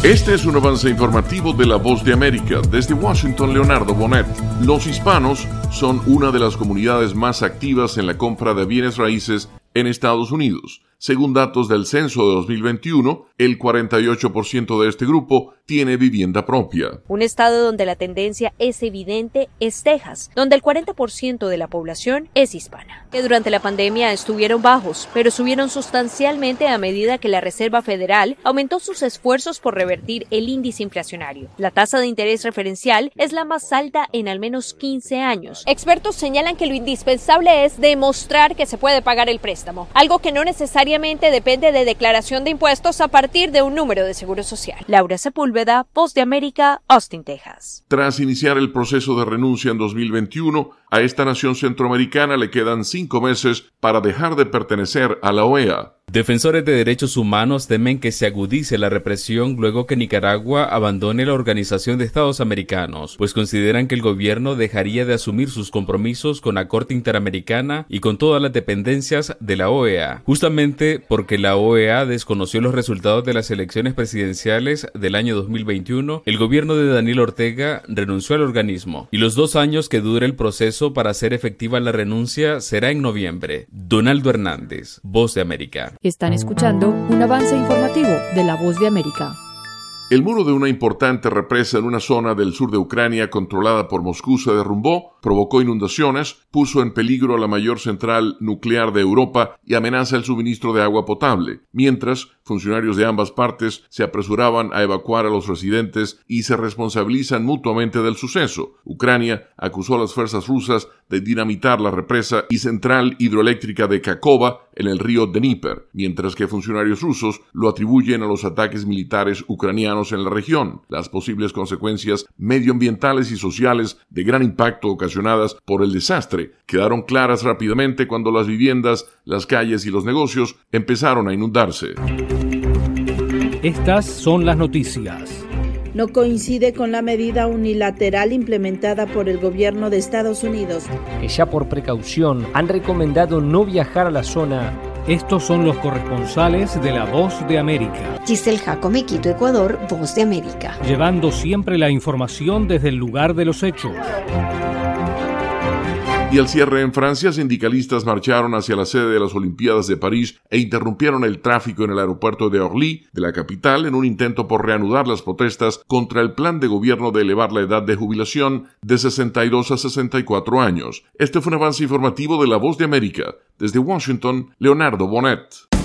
Este es un avance informativo de La Voz de América. Desde Washington, Leonardo Bonet. Los hispanos son una de las comunidades más activas en la compra de bienes raíces en Estados Unidos. Según datos del censo de 2021, el 48% de este grupo tiene vivienda propia. Un estado donde la tendencia es evidente es Texas, donde el 40% de la población es hispana, que durante la pandemia estuvieron bajos, pero subieron sustancialmente a medida que la Reserva Federal aumentó sus esfuerzos por revertir el índice inflacionario. La tasa de interés referencial es la más alta en al menos 15 años. Expertos señalan que lo indispensable es demostrar que se puede pagar el préstamo, algo que no necesariamente depende de declaración de impuestos a partir de un número de seguro social. Laura Sepúlveda, Voz de América, Austin, Texas. Tras iniciar el proceso de renuncia en 2021, a esta nación centroamericana le quedan 5 meses para dejar de pertenecer a la OEA. Defensores de derechos humanos temen que se agudice la represión luego que Nicaragua abandone la Organización de Estados Americanos, pues consideran que el gobierno dejaría de asumir sus compromisos con la Corte Interamericana y con todas las dependencias de la OEA, justamente porque la OEA desconoció los resultados de las elecciones presidenciales del año 2021. El gobierno de Daniel Ortega renunció al organismo y los 2 años que dure el proceso para hacer efectiva la renuncia será en noviembre. Donaldo Hernández, Voz de América. Están escuchando un avance informativo de La Voz de América. El muro de una importante represa en una zona del sur de Ucrania controlada por Moscú se derrumbó, provocó inundaciones, puso en peligro la mayor central nuclear de Europa y amenaza el suministro de agua potable, mientras funcionarios de ambas partes se apresuraban a evacuar a los residentes y se responsabilizan mutuamente del suceso. Ucrania acusó a las fuerzas rusas de dinamitar la represa y central hidroeléctrica de Kakhovka en el río Dnieper, mientras que funcionarios rusos lo atribuyen a los ataques militares ucranianos en la región. Las posibles consecuencias medioambientales y sociales de gran impacto ocasionadas por el desastre quedaron claras rápidamente cuando las viviendas, las calles y los negocios empezaron a inundarse. Estas son las noticias. No coincide con la medida unilateral implementada por el gobierno de Estados Unidos, que ya por precaución han recomendado no viajar a la zona. Estos son los corresponsales de La Voz de América. Giselle Jacome, Quito, Ecuador, Voz de América. Llevando siempre la información desde el lugar de los hechos. Y al cierre en Francia, sindicalistas marcharon hacia la sede de las Olimpiadas de París e interrumpieron el tráfico en el aeropuerto de Orly, de la capital, en un intento por reanudar las protestas contra el plan de gobierno de elevar la edad de jubilación de 62 a 64 años. Este fue un avance informativo de La Voz de América. Desde Washington, Leonardo Bonet.